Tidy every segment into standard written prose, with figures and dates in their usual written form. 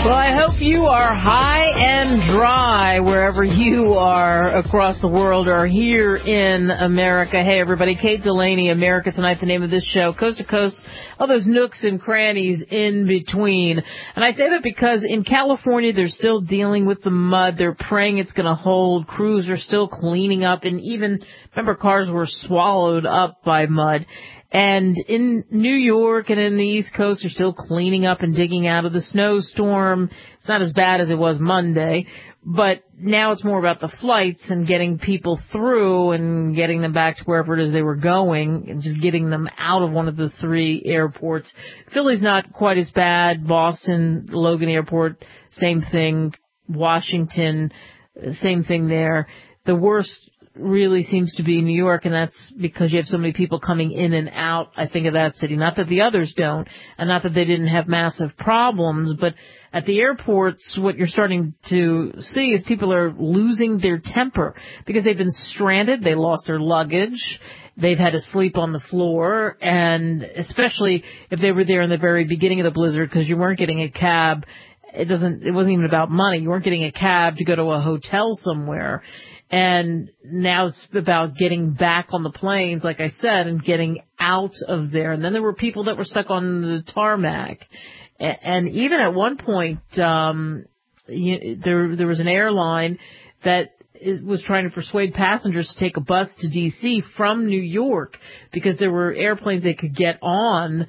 Well, I hope you are high and dry wherever you are across the world or here in America. Hey, everybody. Kate Delaney, America Tonight, the name of this show. Coast to coast, all those nooks and crannies in between. And I say that because in California, they're still dealing with the mud. They're praying it's going to hold. Crews are still cleaning up. And even, remember, cars were swallowed up by mud. And in New York and in the East Coast, they're still cleaning up and digging out of the snowstorm. It's not as bad as it was Monday, but now it's more about the flights and getting people through and getting them back to wherever it is they were going and just getting them out of one of the three airports. Philly's not quite as bad. Boston, Logan Airport, same thing. Washington, same thing there. The worst really seems to be New York, and that's because you have so many people coming in and out, I think, of that city. Not that the others don't, and not that they didn't have massive problems, but at the airports, what you're starting to see is people are losing their temper because they've been stranded, they lost their luggage, they've had to sleep on the floor, and especially if they were there in the very beginning of the blizzard because you weren't getting a cab. It wasn't even about money. You weren't getting a cab to go to a hotel somewhere. And now it's about getting back on the planes, like I said, and getting out of there. And then there were people that were stuck on the tarmac. And even at one point, there was an airline that was trying to persuade passengers to take a bus to D.C. from New York because there were airplanes they could get on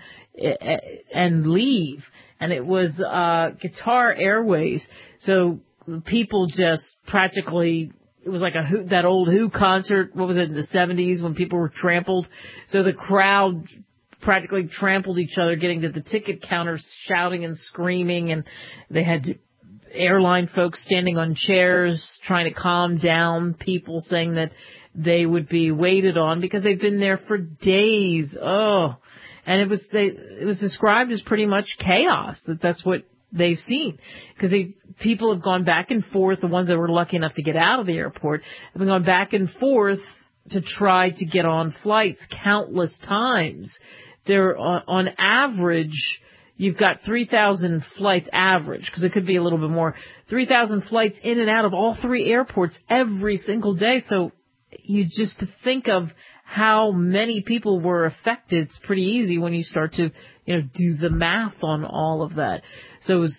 and leave. And it was Qatar Airways. So people just practically... It was like that old Who concert, what was it, in the 70s when people were trampled? So the crowd practically trampled each other, getting to the ticket counters, shouting and screaming, and they had airline folks standing on chairs trying to calm down people, saying that they would be waited on because they've been there for days. Oh, and it was described as pretty much chaos, that's what they've seen, because people have gone back and forth. The ones that were lucky enough to get out of the airport have been going back and forth to try to get on flights countless times. They're on average, you've got 3,000 flights average, because it could be a little bit more, 3,000 flights in and out of all three airports every single day. So you just think of how many people were affected. It's pretty easy when you start to, do the math on all of that. So it was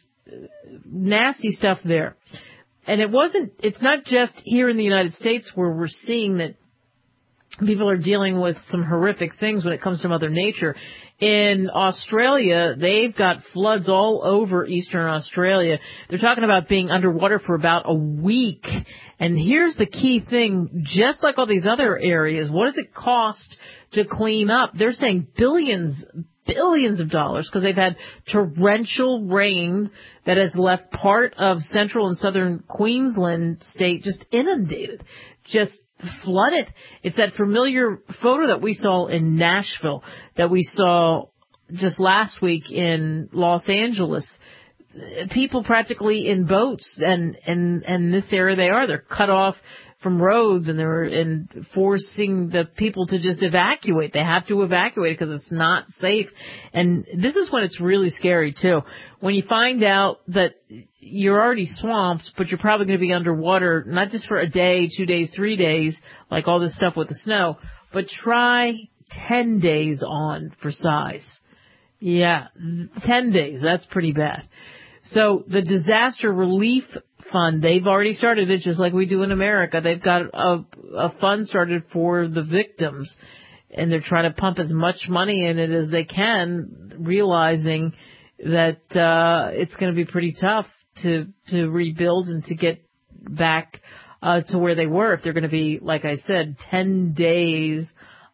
nasty stuff there. And it's not just here in the United States where we're seeing that people are dealing with some horrific things when it comes to Mother Nature. In Australia, they've got floods all over eastern Australia. They're talking about being underwater for about a week. And here's the key thing, just like all these other areas, what does it cost to clean up? They're saying billions of dollars, because they've had torrential rain that has left part of central and southern Queensland state just inundated, just flooded. It's that familiar photo that we saw in Nashville, that we saw just last week in Los Angeles. People practically in boats, and this area they're cut off from roads, and they're forcing the people to just evacuate. They have to evacuate because it's not safe. And this is when it's really scary too. When you find out that you're already swamped, but you're probably going to be underwater, not just for a day, 2 days, 3 days, like all this stuff with the snow, but try 10 days on for size. Yeah, 10 days. That's pretty bad. So the disaster relief fund, they've already started it just like we do in America. They've got a fund started for the victims, and they're trying to pump as much money in it as they can, realizing that it's going to be pretty tough to rebuild and to get back to where they were if they're going to be, like I said, 10 days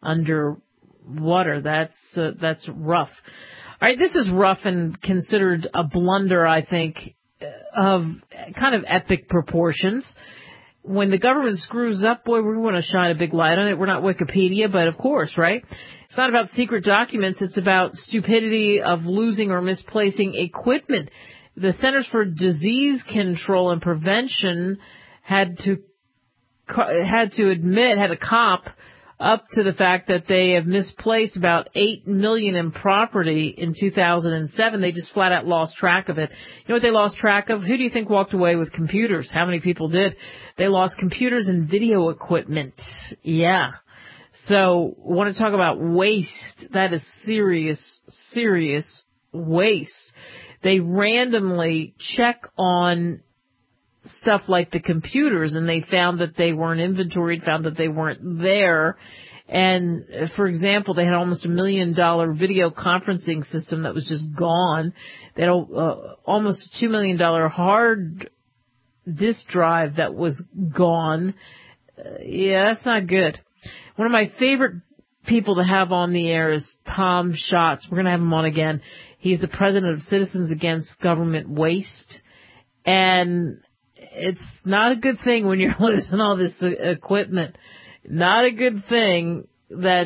underwater. That's rough. All right, this is rough and considered a blunder, I think, of kind of epic proportions. When the government screws up, boy, we want to shine a big light on it. We're not Wikipedia, but of course, right? It's not about secret documents. It's about stupidity of losing or misplacing equipment. The Centers for Disease Control and Prevention had to cop up to the fact that they have misplaced about $8 million in property in 2007. They just flat out lost track of it. You know what they lost track of? Who do you think walked away with computers? How many people did? They lost computers and video equipment. Yeah. So, want to talk about waste? That is serious, serious waste. They randomly check on stuff like the computers, and they found that they weren't inventoried, found that they weren't there. And, for example, they had almost $1 million video conferencing system that was just gone. They had almost a $2 million hard disk drive that was gone. Yeah, that's not good. One of my favorite people to have on the air is Tom Schatz. We're going to have him on again. He's the president of Citizens Against Government Waste. And it's not a good thing when you're losing all this equipment. Not a good thing that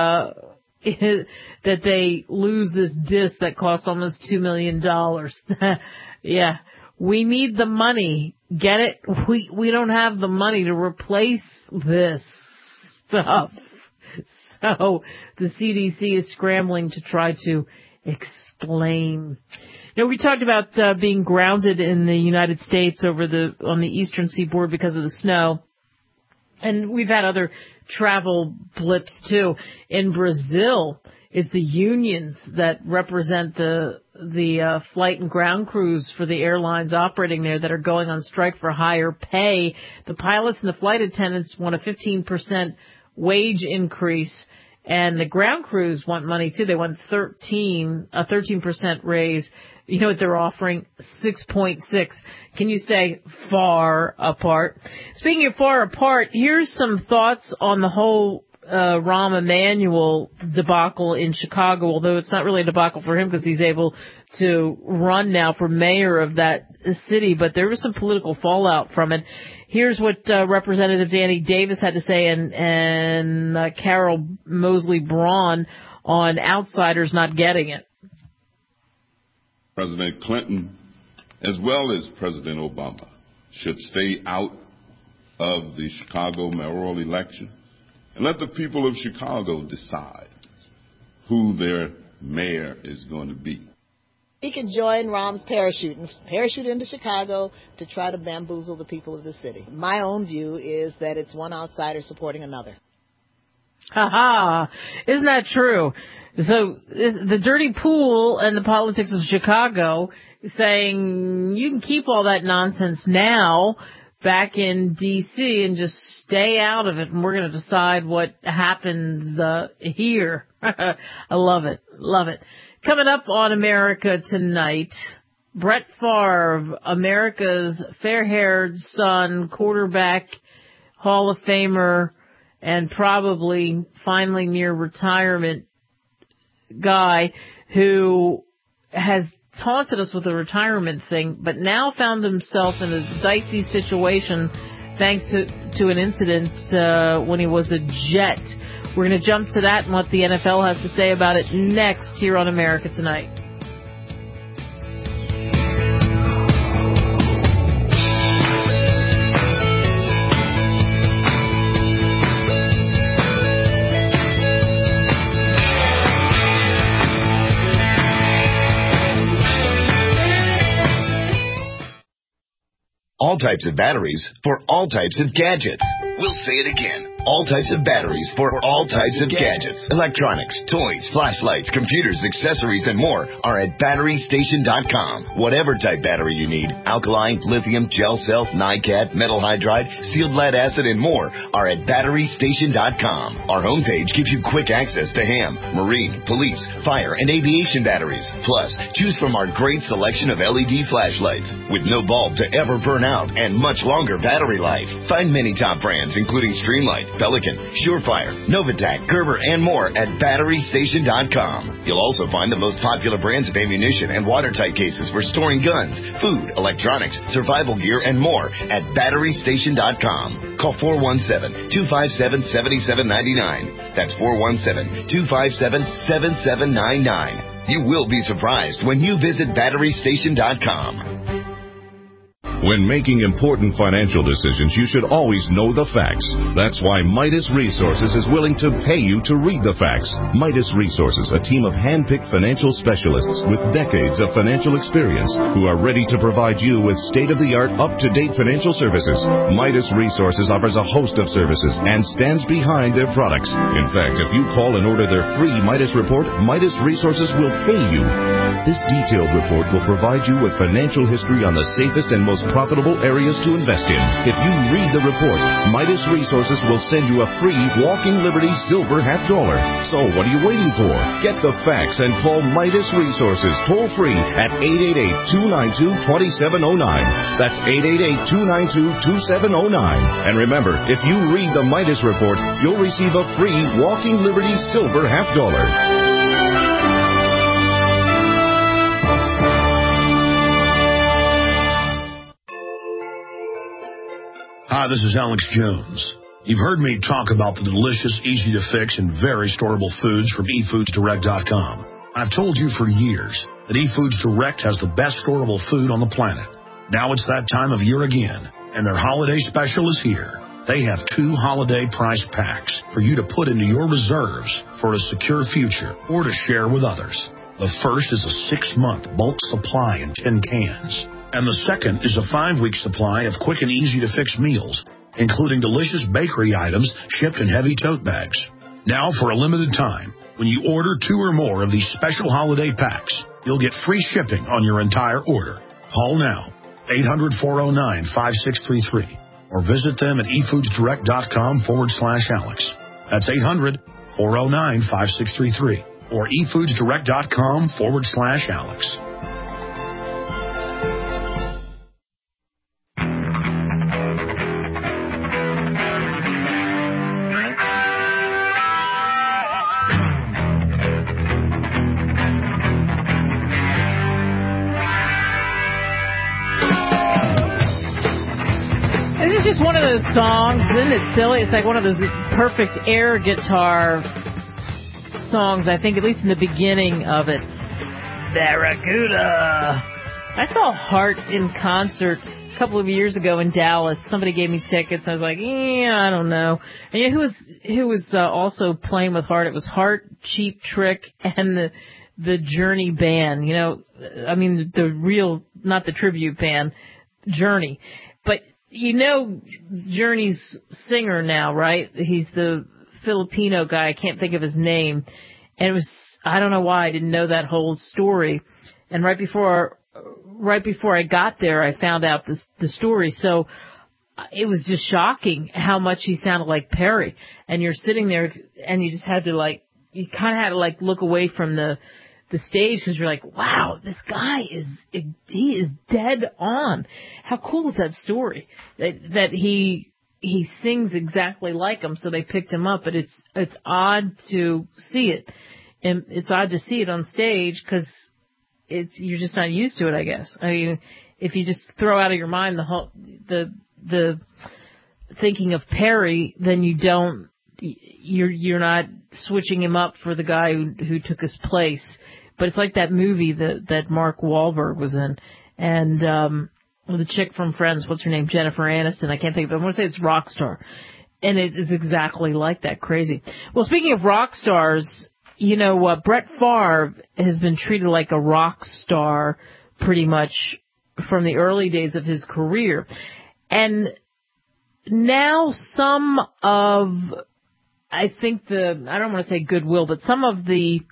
that they lose this disc that costs almost $2 million. Yeah, we need the money. Get it? We don't have the money to replace this stuff. So the CDC is scrambling to try to explain. You know, we talked about being grounded in the United States on the eastern seaboard because of the snow. And we've had other travel blips too. In Brazil, it's the unions that represent the flight and ground crews for the airlines operating there that are going on strike for higher pay. The pilots and the flight attendants want a 15% wage increase, and the ground crews want money too. They want a 13% raise. You know what they're offering? 6.6. Can you say far apart? Speaking of far apart, here's some thoughts on the whole Rahm Emanuel debacle in Chicago, although it's not really a debacle for him because he's able to run now for mayor of that city, but there was some political fallout from it. Here's what Representative Danny Davis had to say and Carol Mosley Braun on outsiders not getting it. President Clinton, as well as President Obama, should stay out of the Chicago mayoral election and let the people of Chicago decide who their mayor is going to be. He can join Rahm's parachute into Chicago to try to bamboozle the people of the city. My own view is that it's one outsider supporting another. Ha-ha. Isn't that true? So the dirty pool and the politics of Chicago saying you can keep all that nonsense now back in D.C. and just stay out of it, and we're going to decide what happens here. I love it. Love it. Coming up on America Tonight, Brett Favre, America's fair-haired son, quarterback, Hall of Famer, and probably finally near retirement guy who has taunted us with the retirement thing, but now found himself in a dicey situation thanks to an incident when he was a Jet. We're going to jump to that and what the NFL has to say about it next here on America Tonight. All types of batteries for all types of gadgets. We'll say it again. All types of batteries for all types of gadgets. Electronics, toys, flashlights, computers, accessories, and more are at BatteryStation.com. Whatever type battery you need, alkaline, lithium, gel cell, NiCad, metal hydride, sealed lead acid, and more are at BatteryStation.com. Our homepage gives you quick access to ham, marine, police, fire, and aviation batteries. Plus, choose from our great selection of LED flashlights with no bulb to ever burn out and much longer battery life. Find many top brands including Streamlight, Pelican, Surefire, Novatac, Gerber, and more at BatteryStation.com. You'll also find the most popular brands of ammunition and watertight cases for storing guns, food, electronics, survival gear, and more at BatteryStation.com. Call 417-257-7799. That's 417-257-7799. You will be surprised when you visit BatteryStation.com. When making important financial decisions, you should always know the facts. That's why Midas Resources is willing to pay you to read the facts. Midas Resources, a team of hand-picked financial specialists with decades of financial experience who are ready to provide you with state-of-the-art, up-to-date financial services. Midas Resources offers a host of services and stands behind their products. In fact, if you call and order their free Midas report, Midas Resources will pay you. This detailed report will provide you with financial history on the safest and most profitable areas to invest in. If you read the report, Midas Resources will send you a free Walking Liberty Silver $50. So what are you waiting for? Get the facts and call Midas Resources toll free at 888-292-2709. That's 888-292-2709. And remember, if you read the Midas report, you'll receive a free Walking Liberty Silver $50. Hi, this is Alex Jones. You've heard me talk about the delicious, easy-to-fix, and very storable foods from eFoodsDirect.com. I've told you for years that eFoods Direct has the best storable food on the planet. Now it's that time of year again, and their holiday special is here. They have 2 holiday price packs for you to put into your reserves for a secure future or to share with others. The first is a 6-month bulk supply in 10 cans. And the second is a 5-week supply of quick and easy-to-fix meals, including delicious bakery items shipped in heavy tote bags. Now, for a limited time, when you order 2 or more of these special holiday packs, you'll get free shipping on your entire order. Call now, 800-409-5633, or visit them at eFoodsDirect.com/Alex. That's 800-409-5633, or eFoodsDirect.com/Alex. Just one of those songs, isn't it silly? It's like one of those perfect air guitar songs, I think, at least in the beginning of it. Barracuda. I saw Heart in concert a couple of years ago in Dallas. Somebody gave me tickets. I was like, I don't know. And you know who was also playing with Heart? It was Heart, Cheap Trick, and the Journey band. You know, I mean, the real, not the tribute band, Journey. But you know Journey's singer now, right? He's the Filipino guy. I can't think of his name. And it was, I don't know why I didn't know that whole story. And right before I got there, I found out the story. So it was just shocking how much he sounded like Perry. And you're sitting there and you just had to you kind of had to look away from the stage because you're like, wow, this guy he is dead on. How cool is that story? That he sings exactly like him, so they picked him up. But it's odd to see it, and it's odd to see it on stage because you're just not used to it, I guess. I mean, if you just throw out of your mind the thinking of Perry, then you're not switching him up for the guy who took his place. But it's like that movie that Mark Wahlberg was in. And the chick from Friends, what's her name? Jennifer Aniston. I can't think of it. I want to say it's Rockstar. And it is exactly like that. Crazy. Well, speaking of rock stars, you know, Brett Favre has been treated like a rock star pretty much from the early days of his career. And now some of, I think I don't want to say goodwill, but some of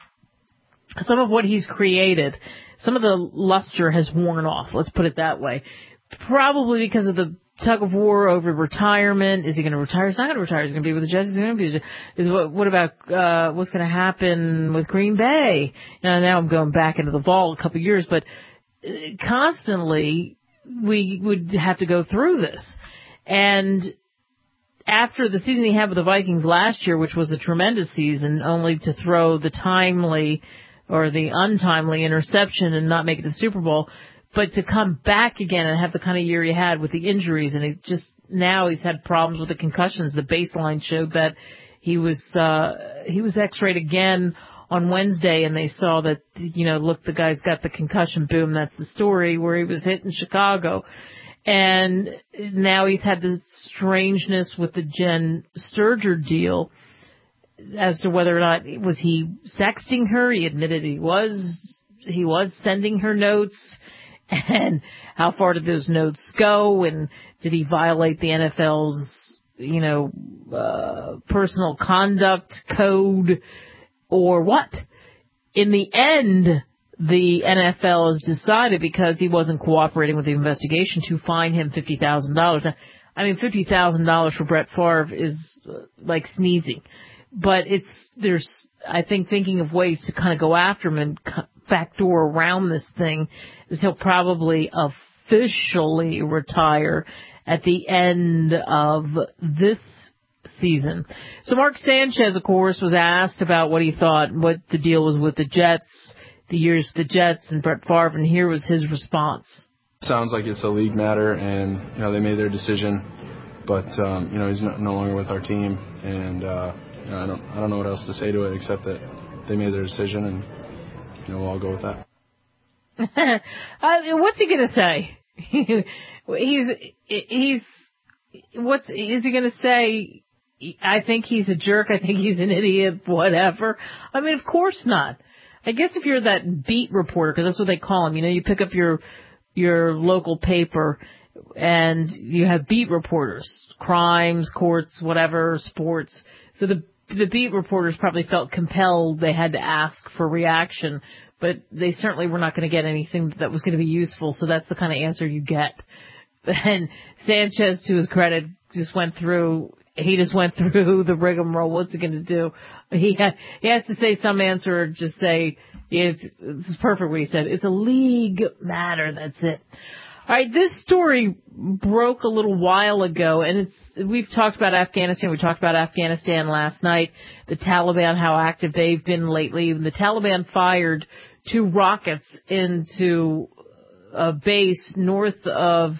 what he's created, some of the luster has worn off, let's put it that way. Probably because of the tug of war over retirement. Is he going to retire? He's not going to retire. He's going to be with the Jets. He's going to be with the Jets. What about what's going to happen with Green Bay? Now I'm going back into the vault a couple of years, but constantly we would have to go through this. And after the season he had with the Vikings last year, which was a tremendous season, only to throw the timely or the untimely interception and not make it to the Super Bowl, but to come back again and have the kind of year he had with the injuries, and it just now he's had problems with the concussions. The baseline showed that he was X-rayed again on Wednesday, and they saw that, you know, look, the guy's got the concussion. Boom, that's the story, where he was hit in Chicago. And now he's had this strangeness with the Jen Sturger deal as to whether or not was he sexting her. He admitted he was sending her notes, and how far did those notes go, and did he violate the NFL's, personal conduct code or what? In the end, the NFL has decided, because he wasn't cooperating with the investigation, to fine him $50,000. I mean, $50,000 for Brett Favre is like sneezing. But there's, I think, thinking of ways to kind of go after him and backdoor around this thing, is he'll probably officially retire at the end of this season. So Mark Sanchez, of course, was asked about what he thought, what the deal was with the Jets, the years with the Jets and Brett Favre, and here was his response. Sounds like it's a league matter, and they made their decision, but he's no longer with our team, and I don't know what else to say to it except that they made their decision, and we'll all go with that. What's he gonna say? Is he gonna say? I think he's a jerk. I think he's an idiot. Whatever. I mean, of course not. I guess if you're that beat reporter, because that's what they call them, you pick up your local paper and you have beat reporters, crimes, courts, whatever, sports. So the beat reporters probably felt compelled they had to ask for reaction, but they certainly were not going to get anything that was going to be useful. So that's the kind of answer you get. And Sanchez, to his credit, just went through the rigmarole. What's he going to do? He has to say some answer or just say, it's perfect what he said. It's a league matter. That's it. All right. This story broke a little while ago, and we've talked about Afghanistan. We talked about Afghanistan last night, the Taliban, how active they've been lately. The Taliban fired 2 rockets into a base north of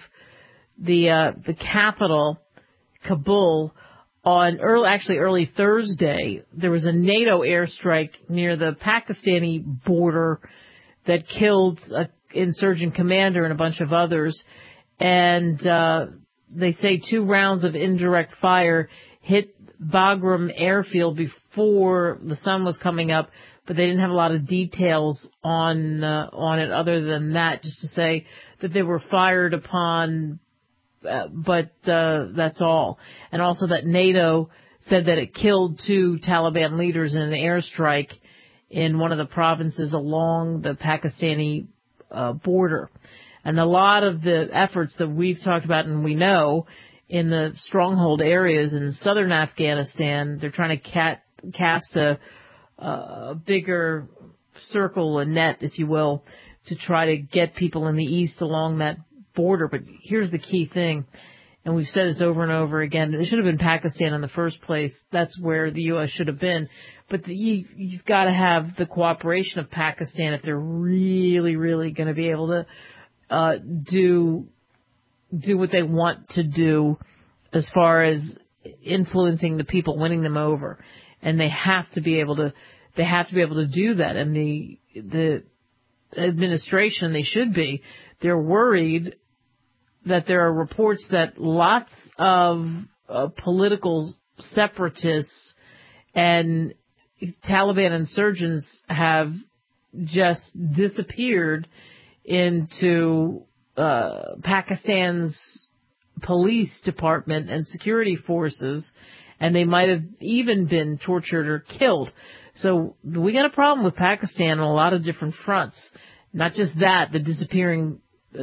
the capital, Kabul, on early Thursday. There was a NATO airstrike near the Pakistani border that killed an insurgent commander and a bunch of others. And they say 2 rounds of indirect fire hit Bagram airfield before the sun was coming up, but they didn't have a lot of details on it other than that, just to say that they were fired upon. But that's all. And also that NATO said that it killed 2 Taliban leaders in an airstrike in one of the provinces along the Pakistani border. And a lot of the efforts that we've talked about and we know in the stronghold areas in southern Afghanistan, they're trying to cast a bigger circle, a net, if you will, to try to get people in the east along that border. But here's the key thing, and we've said this over and over again, it should have been Pakistan in the first place. That's where the U.S. should have been. But you've got to have the cooperation of Pakistan if they're really, really going to be able to do what they want to do as far as influencing the people, winning them over. And they have to be able to do that. And the administration, they should be, they're worried that there are reports that lots of political separatists and Taliban insurgents have just disappeared into Pakistan's police department and security forces, and they might have even been tortured or killed. So we got a problem with Pakistan on a lot of different fronts. Not just that, the disappearing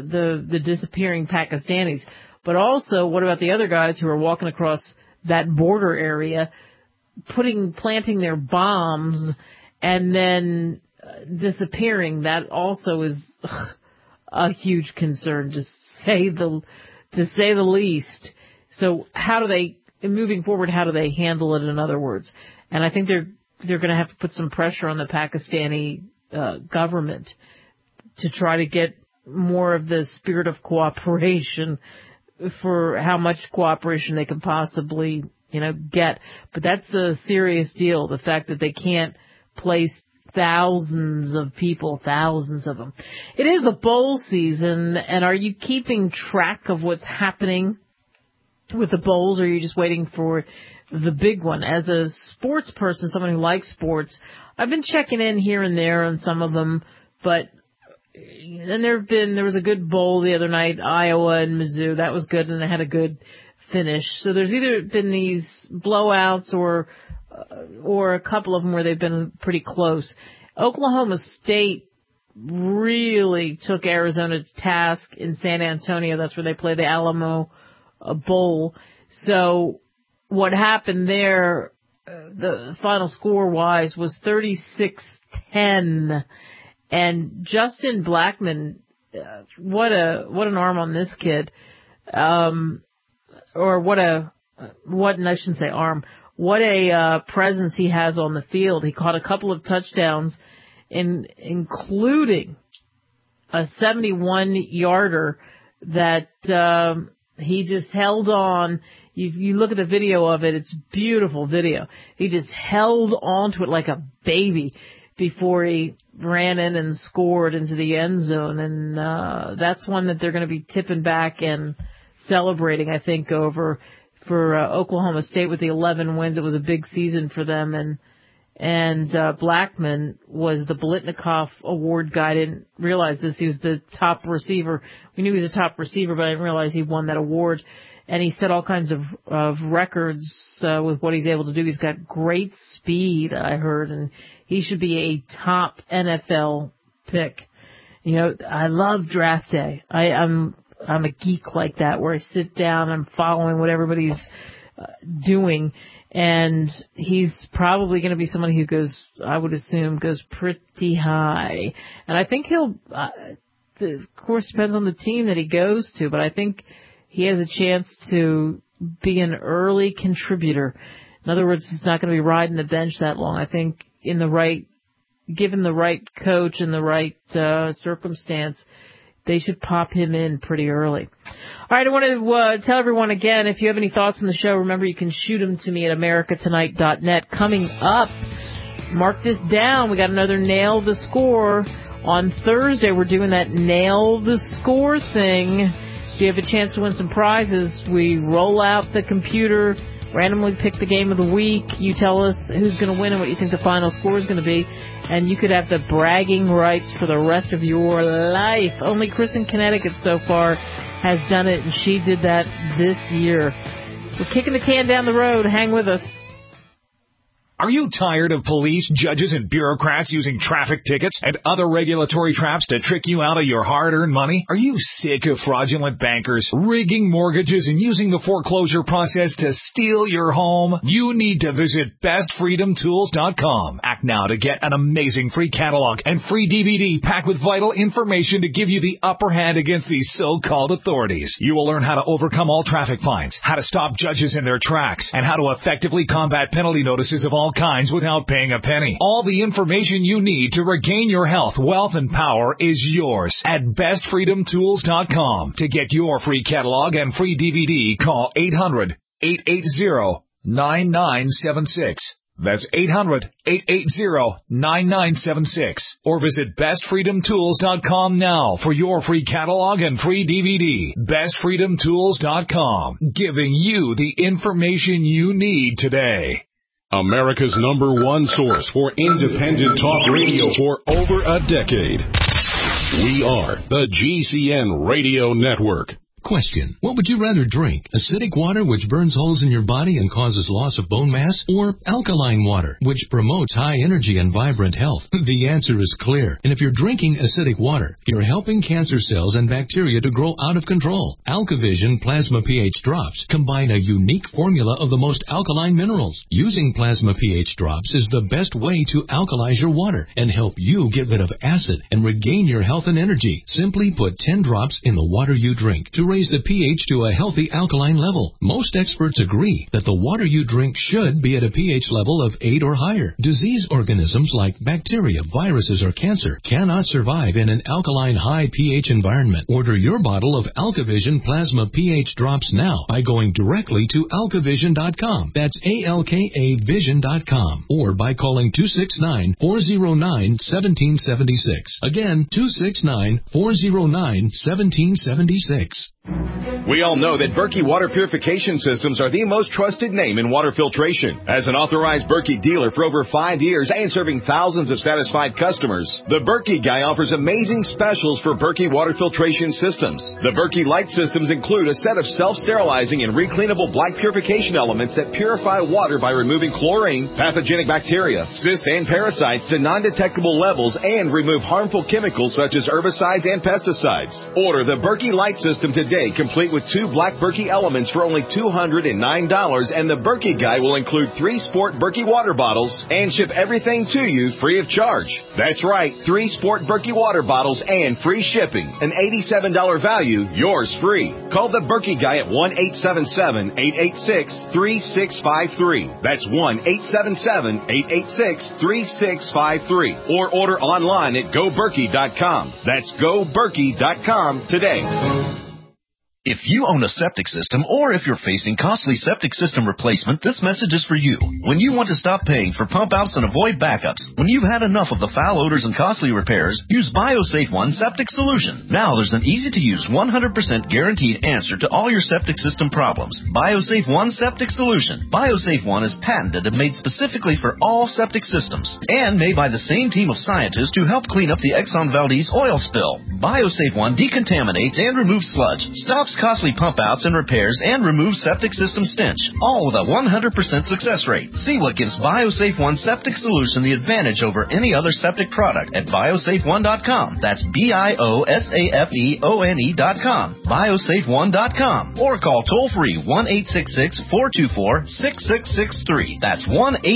Pakistanis, but also what about the other guys who are walking across that border area, planting their bombs and then disappearing? That also is a huge concern, to say the least. So moving forward, how do they handle it, in other words? And I think they're going to have to put some pressure on the Pakistani government to try to get more of the spirit of cooperation, for how much cooperation they can possibly, get. But that's a serious deal, the fact that they can't place thousands of people, thousands of them. It is the bowl season, and are you keeping track of what's happening with the bowls, or are you just waiting for the big one? As a sports person, someone who likes sports, I've been checking in here and there on some of them, but then there was a good bowl the other night, Iowa and Mizzou. That was good, and they had a good finish. So there's either been these blowouts or a couple of them where they've been pretty close. Oklahoma State really took Arizona to task in San Antonio. That's where they play the Alamo Bowl. So what happened there, the final score-wise, was 36-10. And Justin Blackman, what an arm on this kid. What a presence he has on the field. He caught a couple of touchdowns, including a 71-yarder that he just held on. You look at the video of it, it's a beautiful video. He just held on to it like a baby before he ran in and scored into the end zone. And that's one that they're going to be tipping back and celebrating, I think, over for Oklahoma State with the 11 wins. It was a big season for them. And Blackman was the Biletnikoff Award guy. I didn't realize this. He was the top receiver. We knew he was a top receiver, but I didn't realize he won that award. And he set all kinds of records with what he's able to do. He's got great speed, I heard, and he should be a top NFL pick. You know, I love draft day. I'm a geek like that, where I sit down, I'm following what everybody's doing, and he's probably going to be somebody who goes, I would assume, goes pretty high. And I think he'll, of course, depends on the team that he goes to, but I think he has a chance to be an early contributor. In other words, he's not going to be riding the bench that long. I think given the right coach and the right circumstance, they should pop him in pretty early. All right, I want to tell everyone again, if you have any thoughts on the show, remember you can shoot them to me at americatonight.net. Coming up, mark this down, we got another Nail the Score. On Thursday, we're doing that Nail the Score thing. So you have a chance to win some prizes. We roll out the computer, randomly pick the game of the week. You tell us who's going to win and what you think the final score is going to be. And you could have the bragging rights for the rest of your life. Only Chris in Connecticut so far has done it, and she did that this year. We're kicking the can down the road. Hang with us. Are you tired of police, judges, and bureaucrats using traffic tickets and other regulatory traps to trick you out of your hard-earned money? Are you sick of fraudulent bankers rigging mortgages and using the foreclosure process to steal your home? You need to visit bestfreedomtools.com. Act now to get an amazing free catalog and free DVD packed with vital information to give you the upper hand against these so-called authorities. You will learn how to overcome all traffic fines, how to stop judges in their tracks, and how to effectively combat penalty notices of all kinds without paying a penny. All the information you need to regain your health, wealth, and power is yours at bestfreedomtools.com. To get your free catalog and free DVD, call 800-880-9976. That's 800-880-9976. Or visit bestfreedomtools.com now for your free catalog and free DVD. bestfreedomtools.com, giving you the information you need today. America's #1 source for independent talk radio for over a decade. We are the GCN Radio Network. Question. What would you rather drink? Acidic water, which burns holes in your body and causes loss of bone mass? Or alkaline water, which promotes high energy and vibrant health? The answer is clear. And if you're drinking acidic water, you're helping cancer cells and bacteria to grow out of control. AlkaVision Plasma pH Drops combine a unique formula of the most alkaline minerals. Using Plasma pH Drops is the best way to alkalize your water and help you get rid of acid and regain your health and energy. Simply put 10 drops in the water you drink to raise the pH to a healthy alkaline level. Most experts agree that the water you drink should be at a pH level of 8 or higher. Disease organisms like bacteria, viruses, or cancer cannot survive in an alkaline high pH environment. Order your bottle of AlkaVision Plasma pH drops now by going directly to alkavision.com. That's ALKAvision.com. Or by calling 269-409-1776. Again, 269-409-1776. We all know that Berkey Water Purification Systems are the most trusted name in water filtration. As an authorized Berkey dealer for over 5 years and serving thousands of satisfied customers, the Berkey Guy offers amazing specials for Berkey Water Filtration Systems. The Berkey Light Systems include a set of self-sterilizing and recleanable black purification elements that purify water by removing chlorine, pathogenic bacteria, cysts, and parasites to non-detectable levels and remove harmful chemicals such as herbicides and pesticides. Order the Berkey Light System today, complete with 2 black Berkey elements for only $209, and the Berkey Guy will include 3 Sport Berkey water bottles and ship everything to you free of charge. That's right, 3 Sport Berkey water bottles and free shipping. An $87 value, yours free. Call the Berkey Guy at 1-877-886-3653. That's 1-877-886-3653. Or order online at GoBerkey.com. That's GoBerkey.com today. If you own a septic system or if you're facing costly septic system replacement, this message is for you. When you want to stop paying for pump outs and avoid backups, when you've had enough of the foul odors and costly repairs, use BioSafe One Septic Solution. Now there's an easy-to-use 100% guaranteed answer to all your septic system problems. BioSafe One Septic Solution. BioSafe One is patented and made specifically for all septic systems and made by the same team of scientists who helped clean up the Exxon Valdez oil spill. BioSafe One decontaminates and removes sludge, stops costly pump outs and repairs, and removes septic system stench, all with a 100% success rate. See what gives BioSafe One Septic Solution the advantage over any other septic product at biosafeone.com. That's BIOSAFEONE.com. biosafeone.com. Or call toll free 1-866-424-6663. That's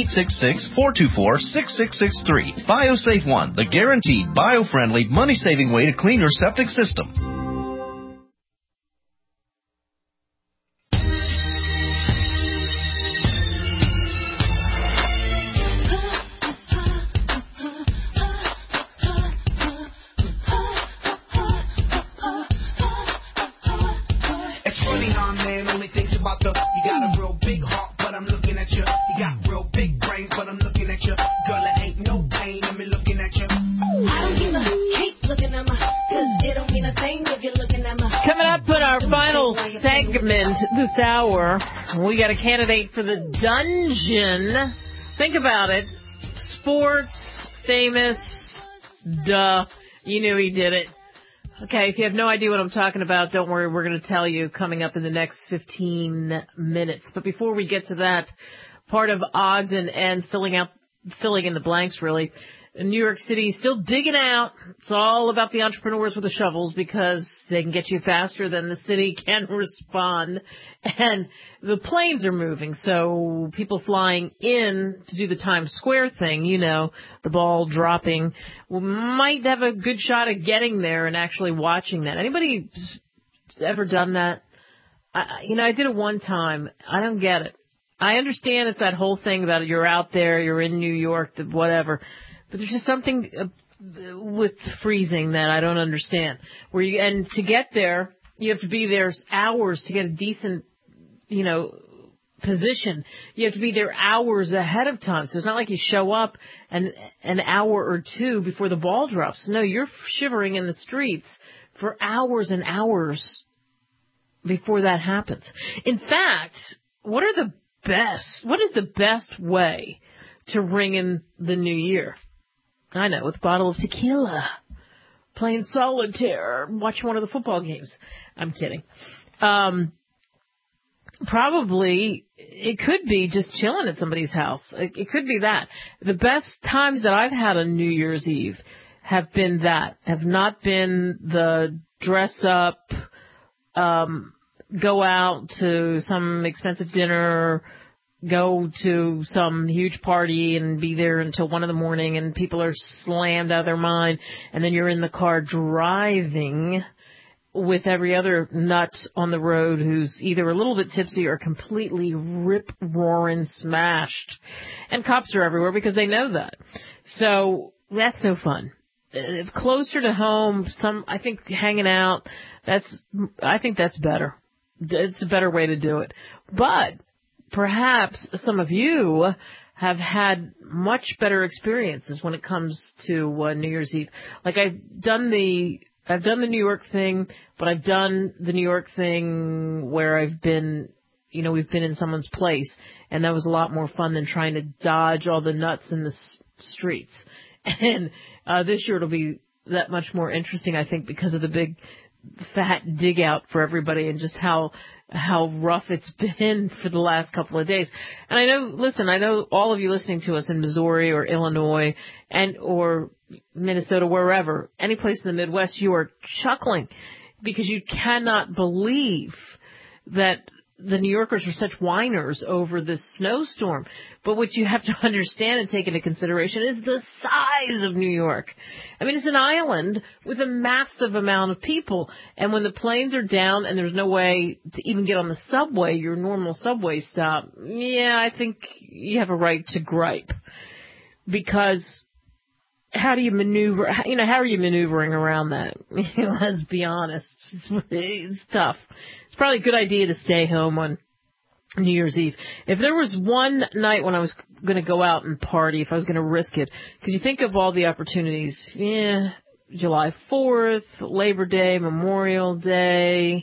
1-866-424-6663. BioSafe One, the guaranteed bio-friendly, money-saving way to clean your septic system. This hour, we got a candidate for the dungeon. Think about it. Sports, famous, duh. You knew he did it. Okay, if you have no idea what I'm talking about, don't worry. We're going to tell you coming up in the next 15 minutes. But before we get to that, part of odds and ends, filling in the blanks, really. New York City is still digging out. It's all about the entrepreneurs with the shovels because they can get you faster than the city can respond. And the planes are moving, so people flying in to do the Times Square thing, you know, the ball dropping, might have a good shot at getting there and actually watching that. Anybody ever done that? I did it one time. I don't get it. I understand it's that whole thing about you're out there, you're in New York, whatever. But there's just something with freezing that I don't understand. And to get there, you have to be there hours to get a decent, position. You have to be there hours ahead of time. So it's not like you show up an hour or two before the ball drops. No, you're shivering in the streets for hours and hours before that happens. In fact, what is the best way to ring in the new year? I know, with a bottle of tequila, playing solitaire, watching one of the football games. I'm kidding. Probably, it could be just chilling at somebody's house. It could be that. The best times that I've had on New Year's Eve have not been the dress up, go out to some expensive dinner, go to some huge party and be there until 1 a.m. and people are slammed out of their mind, and then you're in the car driving with every other nut on the road who's either a little bit tipsy or completely rip-roaring smashed. And cops are everywhere because they know that. So that's no fun. Closer to home, I think hanging out, I think that's better. It's a better way to do it. But perhaps some of you have had much better experiences when it comes to New Year's Eve. Like I've done the New York thing, but I've done the New York thing where I've been, we've been in someone's place, and that was a lot more fun than trying to dodge all the nuts in the streets. And this year it'll be that much more interesting, I think, because of the big fat dig out for everybody and just how rough it's been for the last couple of days. And I know all of you listening to us in Missouri or Illinois or Minnesota, wherever, any place in the Midwest, you are chuckling because you cannot believe that the New Yorkers are such whiners over this snowstorm. But what you have to understand and take into consideration is the size of New York. I mean, it's an island with a massive amount of people. And when the planes are down and there's no way to even get on the subway, your normal subway stop, I think you have a right to gripe. Because how do you maneuver? How are you maneuvering around that? Let's be honest. It's tough. It's probably a good idea to stay home on New Year's Eve. If there was one night when I was going to go out and party, if I was going to risk it, because you think of all the opportunities, July 4th, Labor Day, Memorial Day,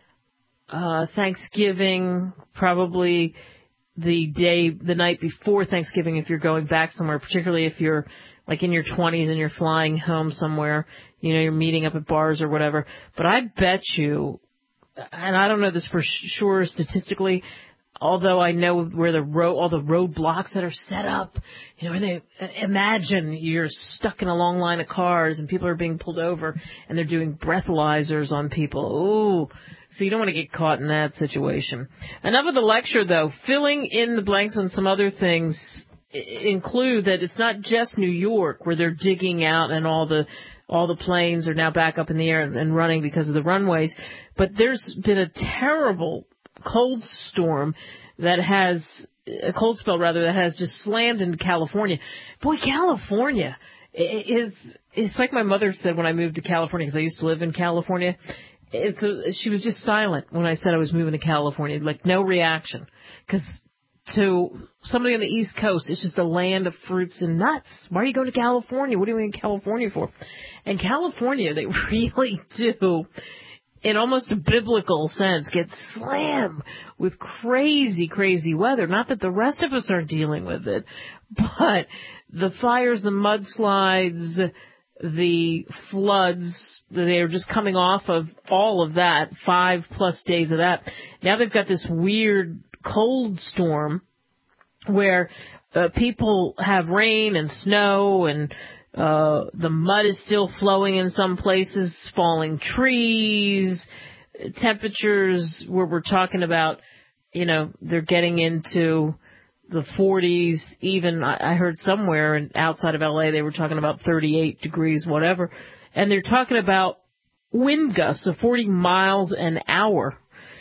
Thanksgiving, probably the night before Thanksgiving if you're going back somewhere, particularly if you're like in your 20s and you're flying home somewhere, you're meeting up at bars or whatever. But I bet you, and I don't know this for sure statistically, although I know where all the roadblocks that are set up, where they imagine you're stuck in a long line of cars and people are being pulled over and they're doing breathalyzers on people. Ooh. So you don't want to get caught in that situation. Enough of the lecture, though. Filling in the blanks on some other things include that it's not just New York where they're digging out and all the planes are now back up in the air and running because of the runways, but there's been a terrible cold spell that has just slammed into California. Boy, California it's like my mother said when I moved to California, because I used to live in California. She was just silent when I said I was moving to California, like no reaction, because to somebody on the East Coast, it's just a land of fruits and nuts. Why are you going to California? What are you in California for? And California, they really do, in almost a biblical sense, get slammed with crazy, crazy weather. Not that the rest of us aren't dealing with it, but the fires, the mudslides, the floods, they are just coming off of all of that, 5+ days of that. Now they've got this weird cold storm where people have rain and snow and the mud is still flowing in some places, falling trees, temperatures where we're talking about, they're getting into the 40s, even I heard somewhere outside of LA they were talking about 38 degrees, whatever, and they're talking about wind gusts of 40 miles an hour.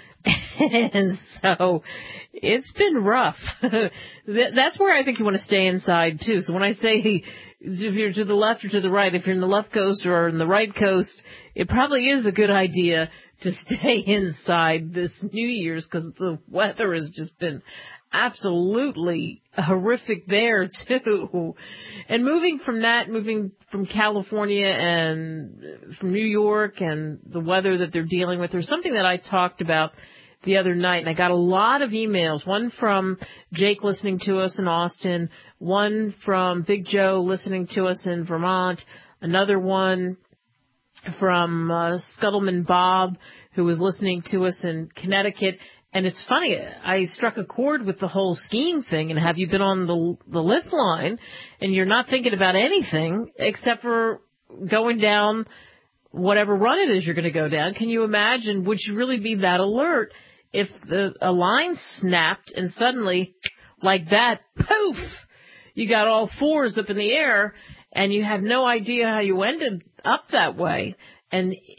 And so it's been rough. That's where I think you want to stay inside, too. So when I say if you're to the left or to the right, if you're in the left coast or in the right coast, it probably is a good idea to stay inside this New Year's, because the weather has just been absolutely horrific there, too. And moving from California and from New York and the weather that they're dealing with, there's something that I talked about the other night, and I got a lot of emails, one from Jake listening to us in Austin, one from Big Joe listening to us in Vermont, another one from Scuttleman Bob, who was listening to us in Connecticut. And it's funny, I struck a chord with the whole skiing thing, and have you been on the lift line and you're not thinking about anything except for going down whatever run it is you're going to go down? Can you imagine, would you really be that alert if a line snapped and suddenly, like that, poof, you got all fours up in the air and you have no idea how you ended up that way? And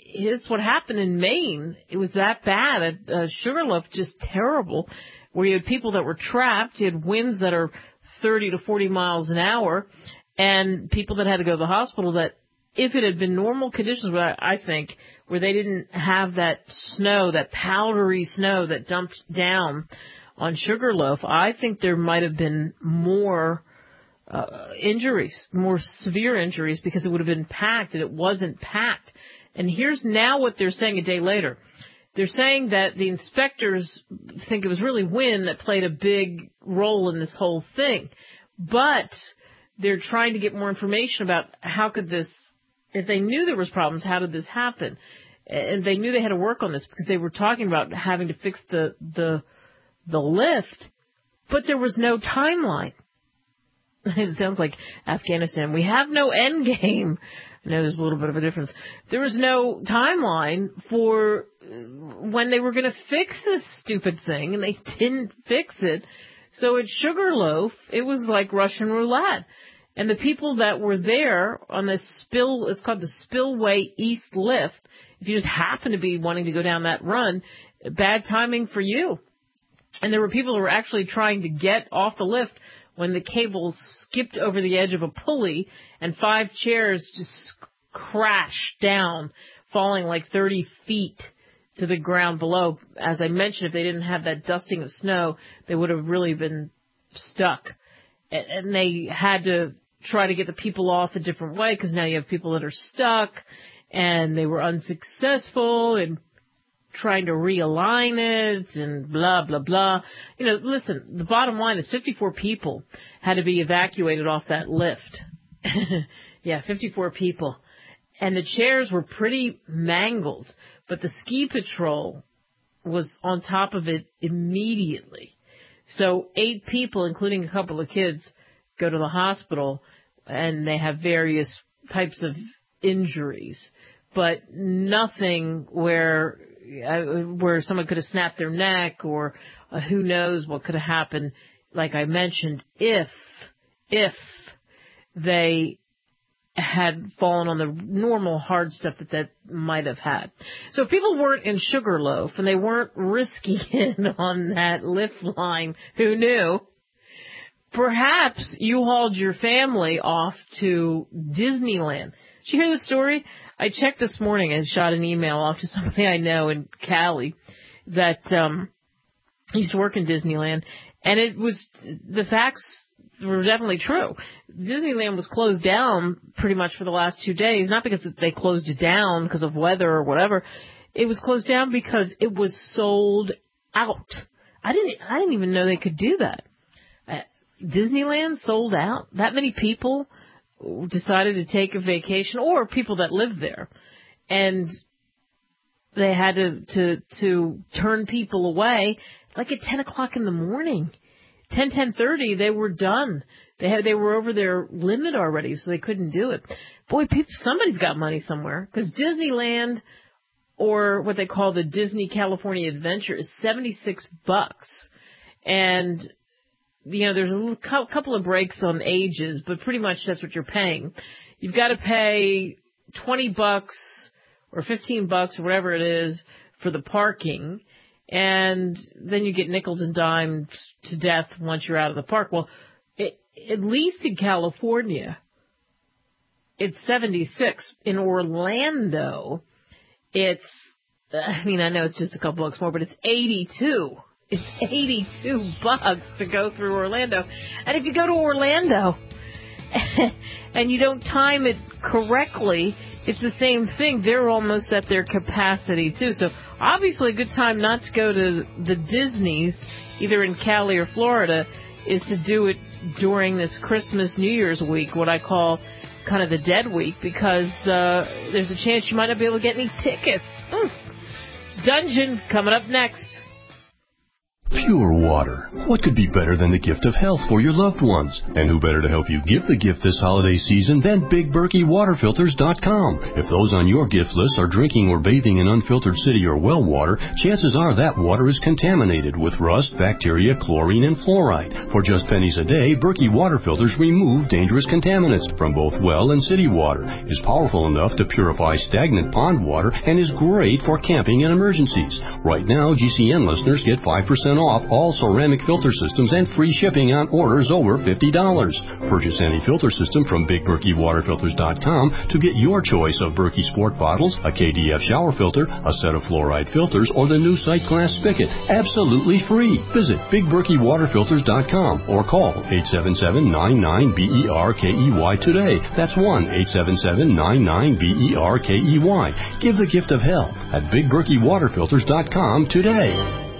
it's what happened in Maine. It was that bad. Sugarloaf, just terrible, where you had people that were trapped. You had winds that are 30 to 40 miles an hour, and people that had to go to the hospital that, if it had been normal conditions, I think, where they didn't have that snow, that powdery snow that dumped down on Sugarloaf, I think there might have been more injuries, more severe injuries, because it would have been packed, and it wasn't packed. And here's now what they're saying a day later. They're saying that the inspectors think it was really wind that played a big role in this whole thing. But they're trying to get more information about how could this, if they knew there was problems, how did this happen? And they knew they had to work on this because they were talking about having to fix the lift, but there was no timeline. It sounds like Afghanistan. We have no end game. I know there's a little bit of a difference. There was no timeline for when they were going to fix this stupid thing, and they didn't fix it. So at Sugarloaf, it was like Russian roulette. And the people that were there on this it's called the Spillway East Lift, if you just happen to be wanting to go down that run, bad timing for you. And there were people who were actually trying to get off the lift when the cable skipped over the edge of a pulley and 5 chairs just crashed down, falling like 30 feet to the ground below. As I mentioned, if they didn't have that dusting of snow, they would have really been stuck. And they had to try to get the people off a different way, because now you have people that are stuck, and they were unsuccessful in trying to realign it, and blah, blah, blah. You know, listen, the bottom line is 54 people had to be evacuated off that lift. Yeah, 54 people. And the chairs were pretty mangled, but the ski patrol was on top of it immediately. So 8 people, including a couple of kids, go to the hospital, and they have various types of injuries, but nothing where someone could have snapped their neck, or who knows what could have happened, like I mentioned, if they had fallen on the normal hard stuff that might have had. So if people weren't in Sugarloaf and they weren't risking it on that lift line, who knew? Perhaps you hauled your family off to Disneyland. Did you hear the story? I checked this morning and shot an email off to somebody I know in Cali that used to work in Disneyland, and the facts were definitely true. Disneyland was closed down pretty much for the last 2 days, not because they closed it down because of weather or whatever. It was closed down because it was sold out. I didn't even know they could do that. Disneyland sold out. That many people decided to take a vacation, or people that lived there, and they had to turn people away like at 10 o'clock in the morning. 10:30, they were done. They were over their limit already, so they couldn't do it. Boy, somebody's got money somewhere, because Disneyland, or what they call the Disney California Adventure, is $76, and you know there's a couple of breaks on ages, but pretty much that's what you're paying. You've got to pay $20 or $15 or whatever it is for the parking. And then you get nickeled and dimed to death once you're out of the park. Well, at least in California, it's $76. In Orlando, I know it's just a couple bucks more, but it's $82. It's $82 to go through Orlando. And if you go to Orlando and you don't time it correctly, it's the same thing. They're almost at their capacity, too. So, obviously, a good time not to go to the Disneys, either in Cali or Florida, is to do it during this Christmas, New Year's week, what I call kind of the dead week, because there's a chance you might not be able to get any tickets. Dungeon coming up next. Pure water. What could be better than the gift of health for your loved ones? And who better to help you give the gift this holiday season than BigBerkeyWaterFilters.com? If those on your gift list are drinking or bathing in unfiltered city or well water, chances are that water is contaminated with rust, bacteria, chlorine, and fluoride. For just pennies a day, Berkey Water Filters remove dangerous contaminants from both well and city water, is powerful enough to purify stagnant pond water, and is great for camping and emergencies. Right now, GCN listeners get 5% off all ceramic filter systems and free shipping on orders over $50. Purchase any filter system from BigBerkeyWaterFilters.com to get your choice of Berkey Sport bottles, a KDF shower filter, a set of fluoride filters, or the new sight glass spigot, absolutely free. Visit BigBerkeyWaterFilters.com or call 877-99-BERKEY today. That's 1-877-99-BERKEY. Give the gift of health at BigBerkeyWaterFilters.com today.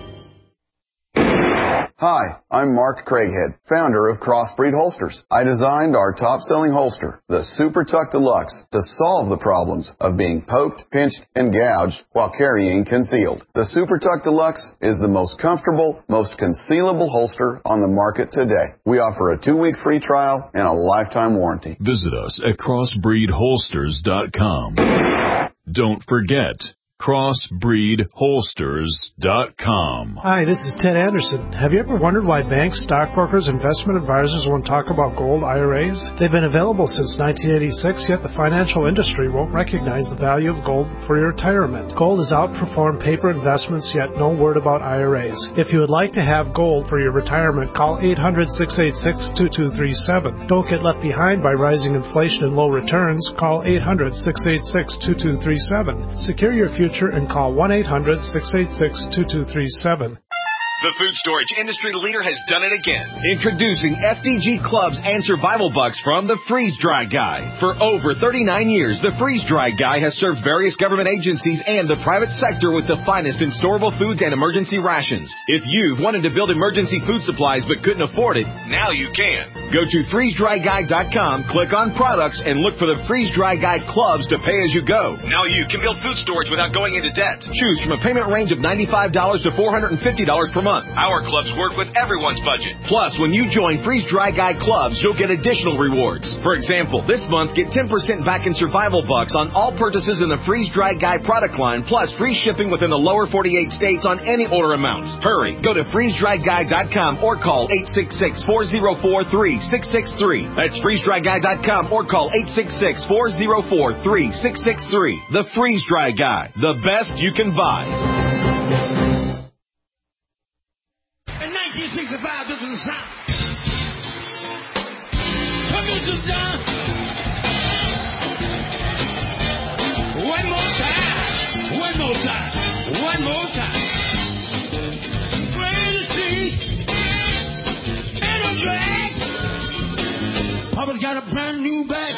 Hi, I'm Mark Craighead, founder of Crossbreed Holsters. I designed our top-selling holster, the Super Tuck Deluxe, to solve the problems of being poked, pinched, and gouged while carrying concealed. The Super Tuck Deluxe is the most comfortable, most concealable holster on the market today. We offer a 2-week free trial and a lifetime warranty. Visit us at CrossbreedHolsters.com. Don't forget, CrossbreedHolsters.com. Hi, this is Ted Anderson. Have you ever wondered why banks, stockbrokers, investment advisors won't talk about gold IRAs? They've been available since 1986, yet the financial industry won't recognize the value of gold for your retirement. Gold has outperformed paper investments, yet no word about IRAs. If you would like to have gold for your retirement, call 800-686-2237. Don't get left behind by rising inflation and low returns. Call 800-686-2237. Secure your future and call 1-800-686-2237. The food storage industry leader has done it again. Introducing FDG Clubs and Survival Bucks from the Freeze Dry Guy. For over 39 years, the Freeze Dry Guy has served various government agencies and the private sector with the finest in storable foods and emergency rations. If you've wanted to build emergency food supplies but couldn't afford it, now you can. Go to freezedryguy.com, click on products, and look for the Freeze Dry Guy Clubs to pay as you go. Now you can build food storage without going into debt. Choose from a payment range of $95 to $450 per month. Our clubs work with everyone's budget. Plus, when you join Freeze Dry Guy Clubs, you'll get additional rewards. For example, this month, get 10% back in Survival Bucks on all purchases in the Freeze Dry Guy product line, plus free shipping within the lower 48 states on any order amount. Hurry, go to freezedryguy.com or call 866-404-3663. That's freezedryguy.com or call 866-404-3663. The Freeze Dry Guy, the best you can buy. 65, this is the sound. Come on, John. One more time. One more time. One more time. Play the scene. And I'm back. Papa's got a brand new bag.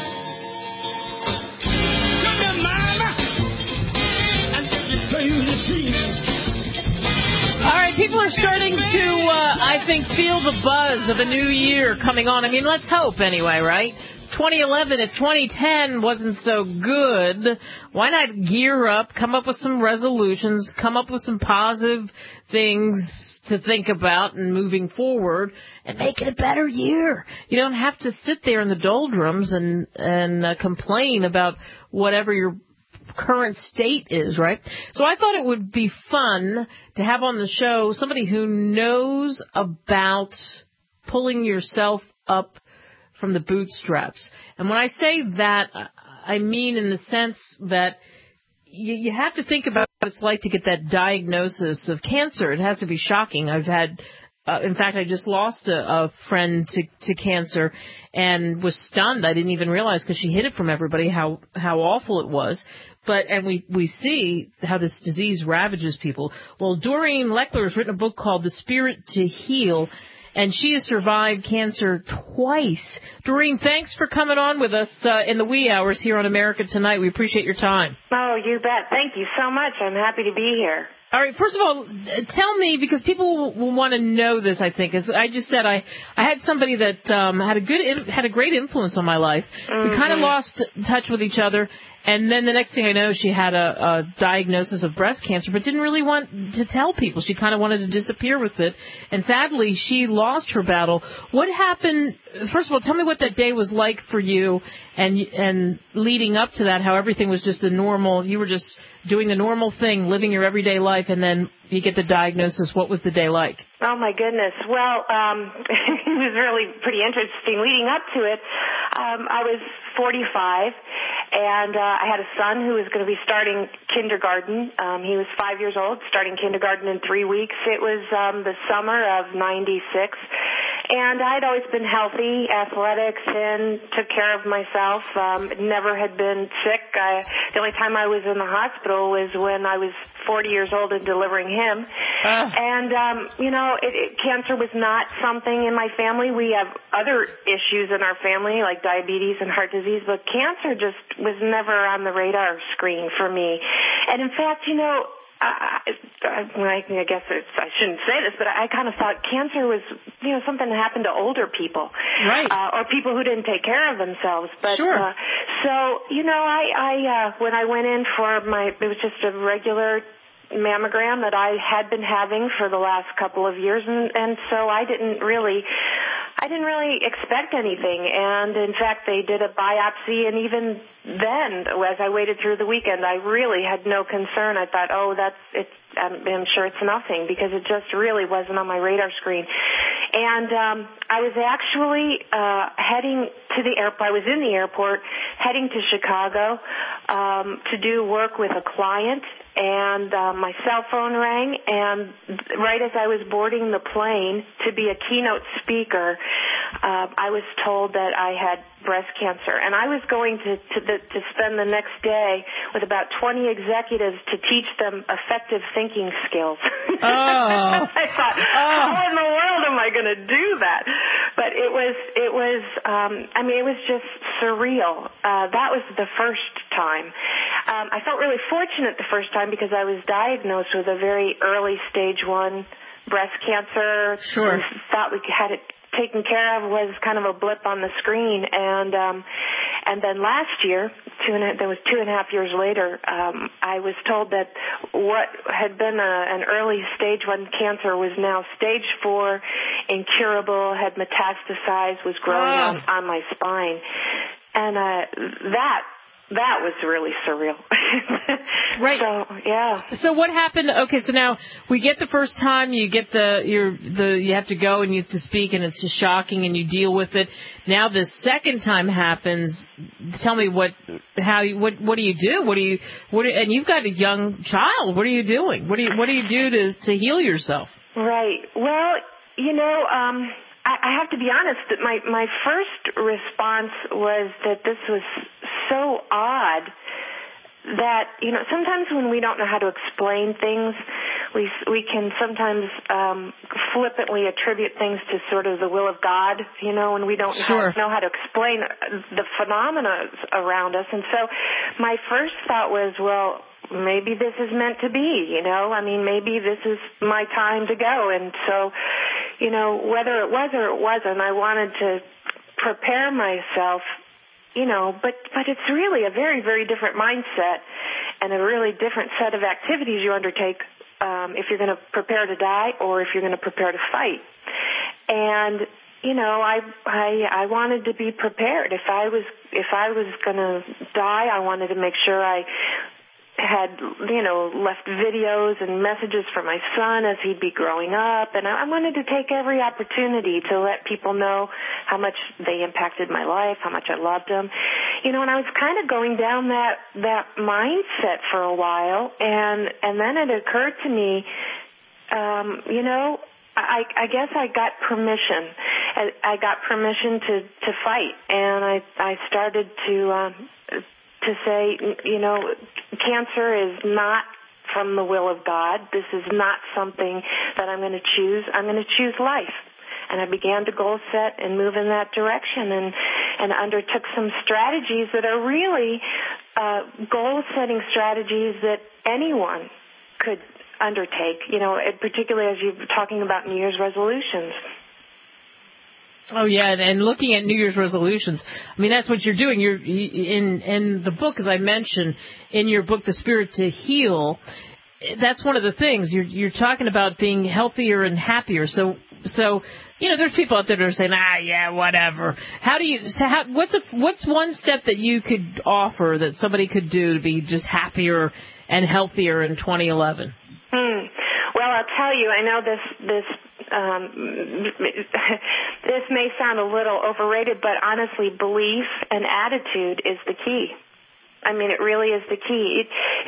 Come here, mama. And let me play the scene. All right, people are starting to, I think, feel the buzz of a new year coming on. I mean, let's hope anyway, right? 2011, if 2010 wasn't so good, why not gear up, come up with some resolutions, come up with some positive things to think about and moving forward and make it a better year. You don't have to sit there in the doldrums and complain about whatever your current state is, right? So I thought it would be fun to have on the show somebody who knows about pulling yourself up from the bootstraps. And when I say that, I mean in the sense that you have to think about what it's like to get that diagnosis of cancer. It has to be shocking. I've had, in fact, I just lost a friend to cancer and was stunned. I didn't even realize because she hid it from everybody how awful it was. And we see how this disease ravages people. Well, Doreen Leckler has written a book called The Spirit to Heal, and she has survived cancer twice. Doreen, thanks for coming on with us in the wee hours here on America Tonight. We appreciate your time. Oh, you bet. Thank you so much. I'm happy to be here. All right, first of all, tell me, because people will want to know this, I think. As I just said, I had somebody that had a great influence on my life. Mm-hmm. We kind of lost touch with each other, And then the next thing I know, she had a diagnosis of breast cancer, but didn't really want to tell people. She kind of wanted to disappear with it. And sadly, she lost her battle. What happened? First of all, tell me what that day was like for you, and leading up to that, how everything was just the normal. You were just doing the normal thing, living your everyday life, and then you get the diagnosis. What was the day like? Oh, my goodness. Well, it was really pretty interesting. Leading up to it, I was 45, and I had a son who was going to be starting kindergarten. He was 5 years old, starting kindergarten in 3 weeks. It was the summer of '96, and I'd always been healthy, athletic, thin, took care of myself, never had been sick. The only time I was in the hospital was when I was 40 years old and delivering him. And, cancer was not something in my family. We have other issues in our family, like diabetes and heart disease, but cancer just was never on the radar screen for me. And in fact, I guess I shouldn't say this, but I kind of thought cancer was, something that happened to older people. Right. Or people who didn't take care of themselves. But, sure. When I went in for it was just a regular mammogram that I had been having for the last couple of years, and so I didn't really expect anything. And in fact, they did a biopsy, and even then, as I waited through the weekend, I really had no concern. I thought, I'm sure it's nothing, because it just really wasn't on my radar screen. And I was actually heading to the airport. I was in the airport heading to Chicago to do work with a client, and my cell phone rang, and right as I was boarding the plane to be a keynote speaker, I was told that I had breast cancer, and I was going to spend the next day with about 20 executives to teach them effective thinking skills. Oh. I thought, how in the world am I going to do that? But it was just surreal. That was the first time. I felt really fortunate the first time because I was diagnosed with a very early stage 1 breast cancer. Sure. We thought we had it taken care of, was kind of a blip on the screen. And then last year, that was 2.5 years later, I was told that what had been an early stage 1 cancer was now stage 4, incurable, had metastasized, was growing on my spine. And that was really surreal. Right. So, yeah. So what happened? Okay, so now we get the first time, you get you have to go and you have to speak, and it's just shocking, and you deal with it. Now the second time happens. Tell me what do you do? And you've got a young child. What are you doing? What do you do to heal yourself? Right. Well, I have to be honest that my first response was that this was so odd that, sometimes when we don't know how to explain things, we can sometimes flippantly attribute things to sort of the will of God, when we don't know how to explain the phenomena around us. And so my first thought was, well, maybe this is meant to be, maybe this is my time to go. And so, whether it was or it wasn't, I wanted to prepare myself, but it's really a very, very different mindset and a really different set of activities you undertake if you're going to prepare to die or if you're going to prepare to fight. And, I wanted to be prepared. If I was going to die, I wanted to make sure I had, left videos and messages for my son as he'd be growing up. And I wanted to take every opportunity to let people know how much they impacted my life, how much I loved them. And I was kind of going down that mindset for a while. And then it occurred to me, I guess I got permission. I got permission to fight. And I started to say, cancer is not from the will of God. This is not something that I'm going to choose. I'm going to choose life. And I began to goal set and move in that direction and undertook some strategies that are really goal-setting strategies that anyone could undertake, particularly as you're talking about New Year's resolutions. Oh, yeah, and looking at New Year's resolutions. I mean, that's what you're doing. You're in the book, as I mentioned, in your book, The Spirit to Heal, that's one of the things. You're talking about being healthier and happier. So there's people out there that are saying, yeah, whatever. What's one step that you could offer that somebody could do to be just happier and healthier in 2011? Well, I'll tell you, I know this may sound a little overrated, but honestly, belief and attitude is the key. I mean, it really is the key.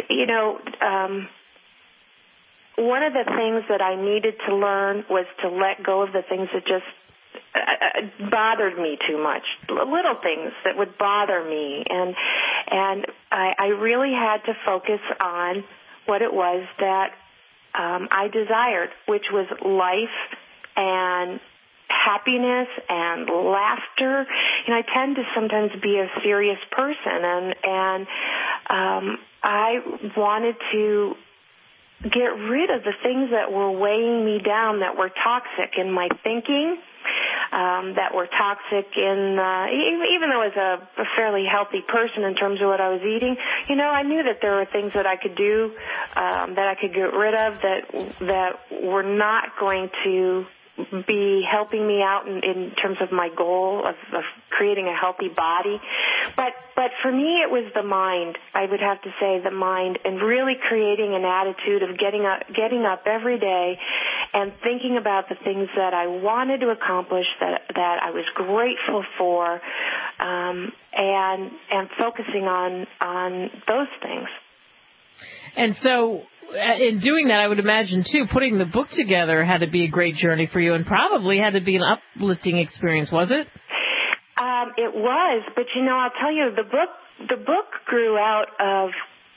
One of the things that I needed to learn was to let go of the things that just bothered me too much, little things that would bother me, and I really had to focus on what it was that I desired, which was life and happiness and laughter. I tend to sometimes be a serious person, and I wanted to get rid of the things that were weighing me down, that were toxic in my thinking, that were toxic in, even though I was a fairly healthy person in terms of what I was eating, I knew that there were things that I could do, that I could get rid of that were not going to be helping me out in terms of my goal of creating a healthy body. But for me, it was the mind. I would have to say the mind, and really creating an attitude of getting up every day and thinking about the things that I wanted to accomplish, that I was grateful for, and focusing on those things. And so, in doing that, I would imagine, too, putting the book together had to be a great journey for you, and probably had to be an uplifting experience, was it? It was, but I'll tell you, the book grew out of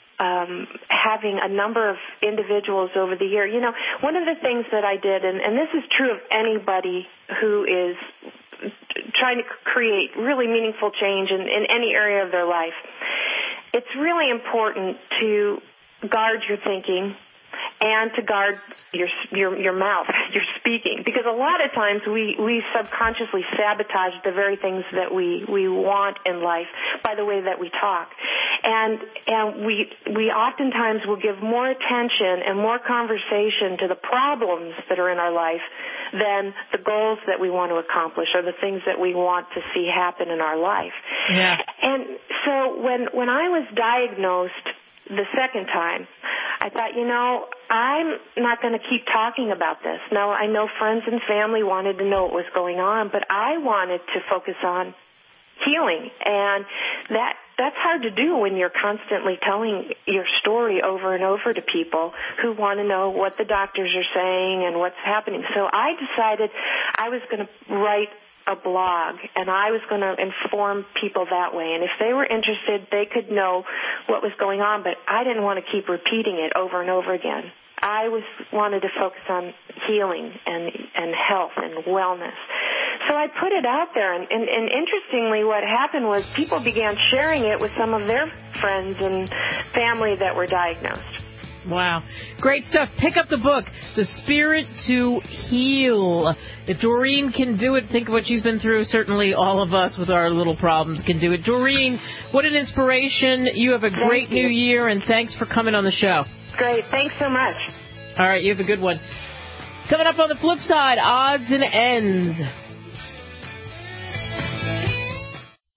having a number of individuals over the year. One of the things that I did, and this is true of anybody who is trying to create really meaningful change in any area of their life, it's really important to guard your thinking and to guard your mouth, your speaking, because a lot of times we subconsciously sabotage the very things that we want in life by the way that we talk, and we oftentimes will give more attention and more conversation to the problems that are in our life than the goals that we want to accomplish or the things that we want to see happen in our life. Yeah. And so when I was diagnosed the second time, I thought, I'm not going to keep talking about this. Now, I know friends and family wanted to know what was going on, but I wanted to focus on healing. And that's hard to do when you're constantly telling your story over and over to people who want to know what the doctors are saying and what's happening. So I decided I was going to write a blog, and I was going to inform people that way. And if they were interested, they could know what was going on, but I didn't want to keep repeating it over and over again. I wanted to focus on healing and health and wellness. So I put it out there, and interestingly, what happened was people began sharing it with some of their friends and family that were diagnosed. Wow. Great stuff. Pick up the book, The Spirit to Heal. If Doreen can do it, think of what she's been through. Certainly all of us with our little problems can do it. Doreen, what an inspiration. You have a great new year, and thanks for coming on the show. Great. Thanks so much. All right. You have a good one. Coming up on the flip side, odds and ends.